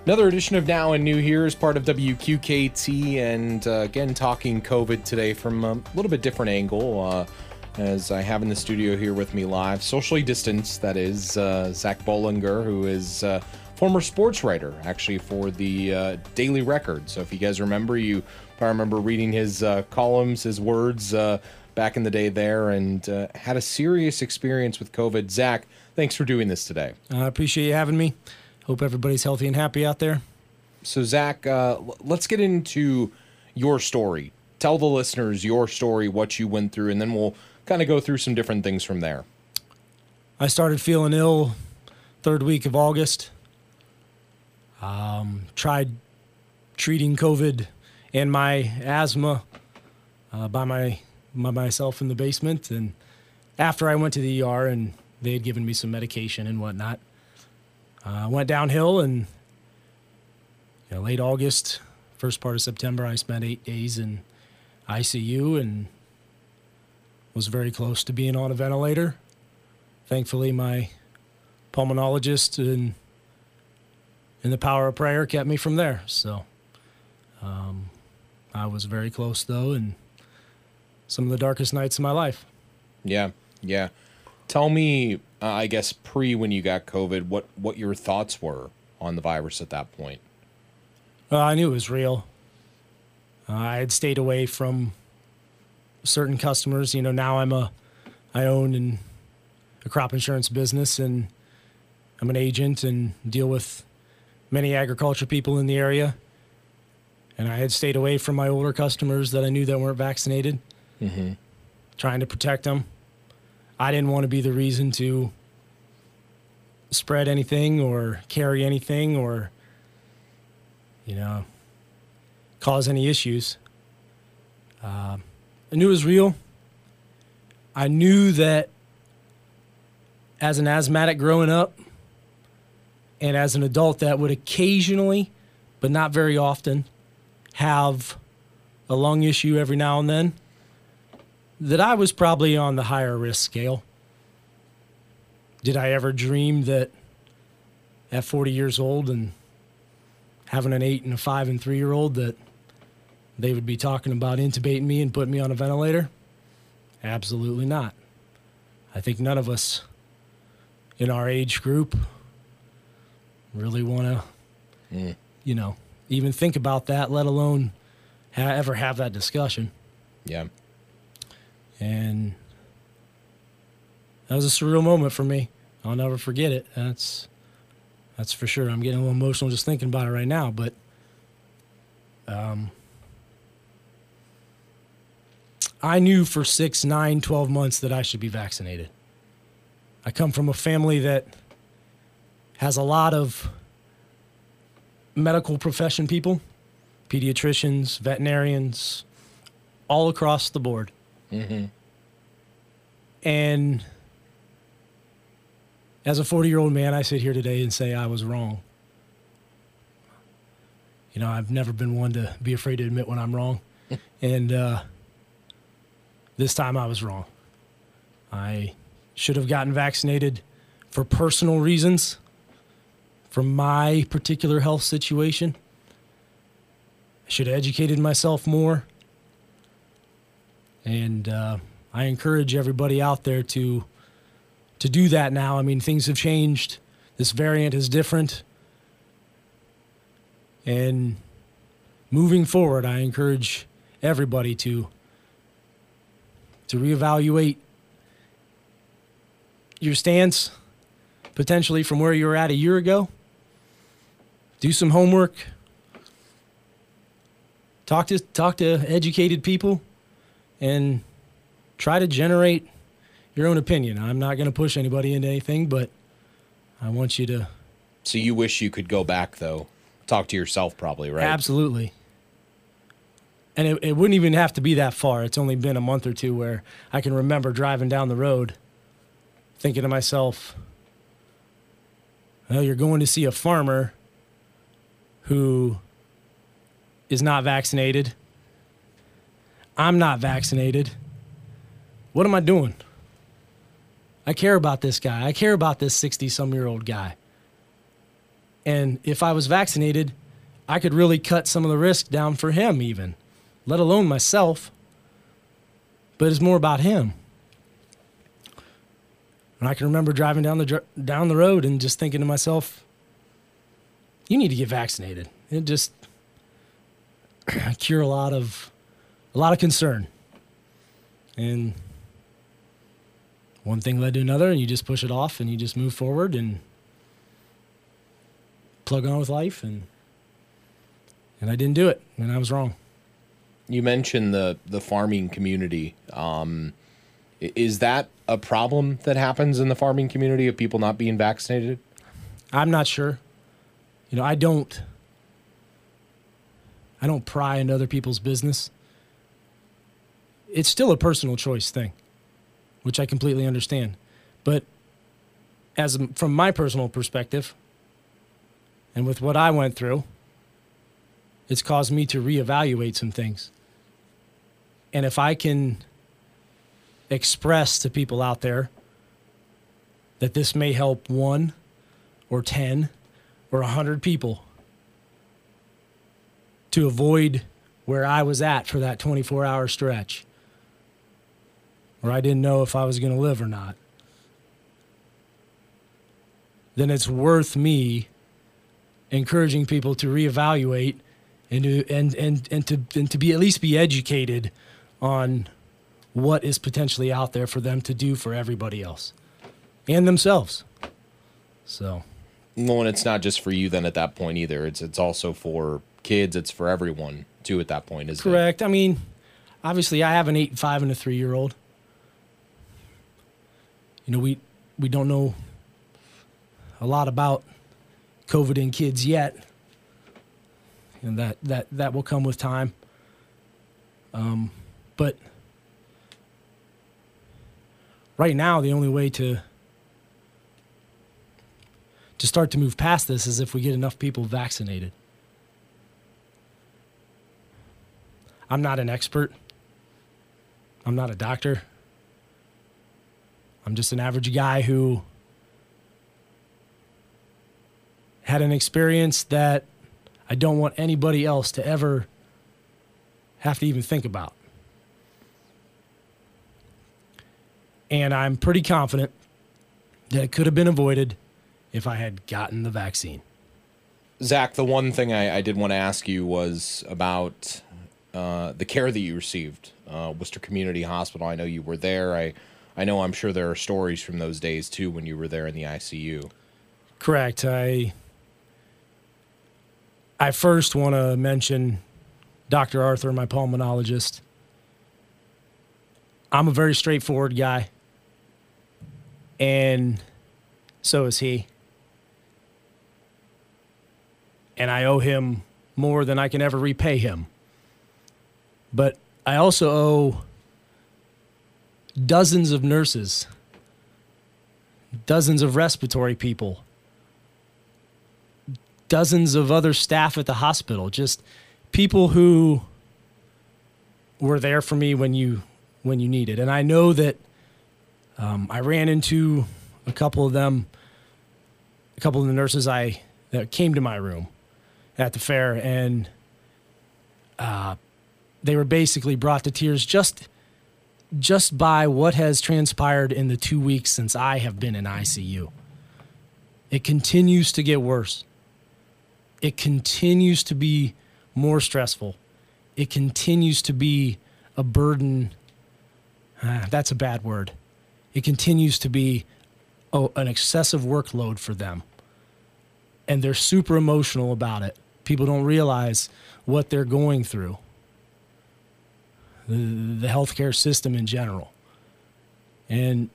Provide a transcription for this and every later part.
Another edition of Now and New here is part of WQKT, and again, talking COVID today from a little bit different angle, as I have in the studio here with me live, socially distanced, that is, Zach Bollinger, who is former sports writer, actually, for the Daily Record. So if you guys remember, you probably remember reading his columns, his words back in the day there, and had a serious experience with COVID. Zach, thanks for doing this today. I appreciate you having me. Hope everybody's healthy and happy out there. So, Zach, let's get into your story. Tell the listeners your story, what you went through, and then we'll kind of go through some different things from there. I started feeling ill third week of August. Tried treating COVID and my asthma by myself in the basement. And after I went to the ER and they had given me some medication and whatnot, went downhill, and late August, first part of September, I spent 8 days in ICU and was very close to being on a ventilator. Thankfully, my pulmonologist and the power of prayer kept me from there. So I was very close, though, in some of the darkest nights of my life. Yeah. Tell me, I guess, when you got COVID, what your thoughts were on the virus at that point. I knew it was real. I had stayed away from certain customers. Now I own a crop insurance business, and I'm an agent and deal with many agriculture people in the area. And I had stayed away from my older customers that I knew that weren't vaccinated, trying to protect them. I didn't want to be the reason to spread anything or carry anything or, cause any issues. I knew it was real. I knew that as an asthmatic growing up and as an adult that would occasionally, but not very often, have a lung issue every now and then, that I was probably on the higher risk scale. Did I ever dream that at 40 years old and having an 8 and a 5 and 3-year-old that they would be talking about intubating me and putting me on a ventilator? Absolutely not. I think none of us in our age group really want to, even think about that, let alone ever have that discussion. Yeah. And that was a surreal moment for me. I'll never forget it. That's for sure. I'm getting a little emotional just thinking about it right now. But I knew for 6, 9, 12 months that I should be vaccinated. I come from a family that has a lot of medical profession people, pediatricians, veterinarians, all across the board. And as a 40-year-old man, I sit here today and say I was wrong. I've never been one to be afraid to admit when I'm wrong. And this time I was wrong. I should have gotten vaccinated for personal reasons, from my particular health situation. I should have educated myself more. And I encourage everybody out there to do that now. I mean, things have changed. This variant is different. And moving forward, I encourage everybody to reevaluate your stance, potentially from where you were at a year ago. Do some homework. Talk to educated people, and try to generate your own opinion. I'm not going to push anybody into anything, but I want you to... So you wish you could go back, though. Talk to yourself, probably, right? Absolutely. And it wouldn't even have to be that far. It's only been a month or two where I can remember driving down the road thinking to myself, well, you're going to see a farmer who is not vaccinated. I'm not vaccinated. What am I doing? I care about this guy. I care about this 60-some-year-old guy. And if I was vaccinated, I could really cut some of the risk down for him even, let alone myself. But it's more about him. And I can remember driving down the road and just thinking to myself, you need to get vaccinated. It just cure a lot of concern. And one thing led to another, and you just push it off and you just move forward and plug on with life. And I didn't do it, and I was wrong. You mentioned the farming community. Is that a problem that happens in the farming community of people not being vaccinated? I'm not sure. I don't pry into other people's business. It's still a personal choice thing, which I completely understand. But from my personal perspective, and with what I went through, it's caused me to reevaluate some things. And if I can express to people out there that this may help 1 or 10 or 100 people to avoid where I was at for that 24-hour stretch, where I didn't know if I was going to live or not, then it's worth me encouraging people to reevaluate and to be at least be educated on what is potentially out there for them to do for everybody else and themselves. So, well, and it's not just for you then at that point either. It's also for kids. It's for everyone too at that point, isn't it? Correct. I mean, obviously I have an 8, 5, and a 3-year-old. We don't know a lot about COVID in kids yet, and that will come with time. But right now, the only way to start to move past this is if we get enough people vaccinated. I'm not an expert. I'm not a doctor. I'm just an average guy who had an experience that I don't want anybody else to ever have to even think about. And I'm pretty confident that it could have been avoided if I had gotten the vaccine. Zach, the one thing I did want to ask you was about the care that you received, Worcester Community Hospital. I know you were there. I know I'm sure there are stories from those days, too, when you were there in the ICU. Correct. I first want to mention Dr. Arthur, my pulmonologist. I'm a very straightforward guy, and so is he. And I owe him more than I can ever repay him. But I also owe dozens of nurses, dozens of respiratory people, dozens of other staff at the hospital, just people who were there for me when you needed. And I know that I ran into a couple of the nurses that came to my room at the fair, and they were basically brought to tears just by what has transpired in the 2 weeks since I have been in ICU. It continues to get worse. It continues to be more stressful. It continues to be a burden. That's a bad word. It continues to be an excessive workload for them. And they're super emotional about it. People don't realize what they're going through. The healthcare system in general. And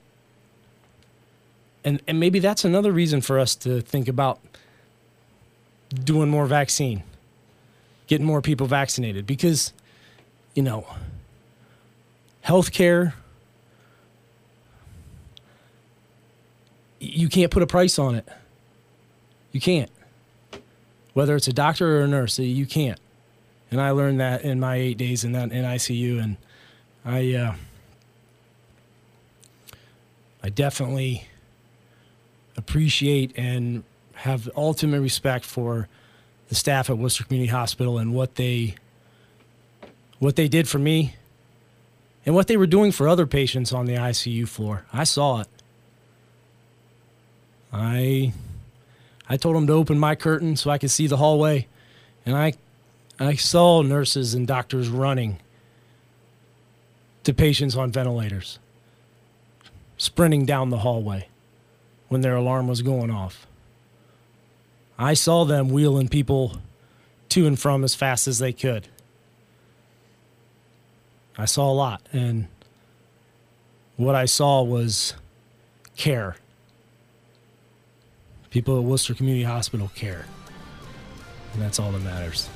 maybe that's another reason for us to think about doing more vaccine, getting more people vaccinated, because, healthcare, you can't put a price on it. You can't. Whether it's a doctor or a nurse, you can't. And I learned that in my 8 days in ICU, and I definitely appreciate and have ultimate respect for the staff at Worcester Community Hospital and what they did for me and what they were doing for other patients on the ICU floor. I saw it. I told them to open my curtain so I could see the hallway, and I saw nurses and doctors running to patients on ventilators, sprinting down the hallway when their alarm was going off. I saw them wheeling people to and from as fast as they could. I saw a lot, and what I saw was care. People at Worcester Community Hospital care, and that's all that matters.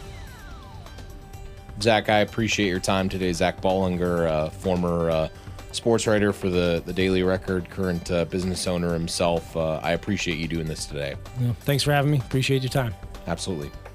Zach, I appreciate your time today. Zach Bollinger, former sports writer for the Daily Record, current business owner himself. I appreciate you doing this today. Yeah, thanks for having me. Appreciate your time. Absolutely.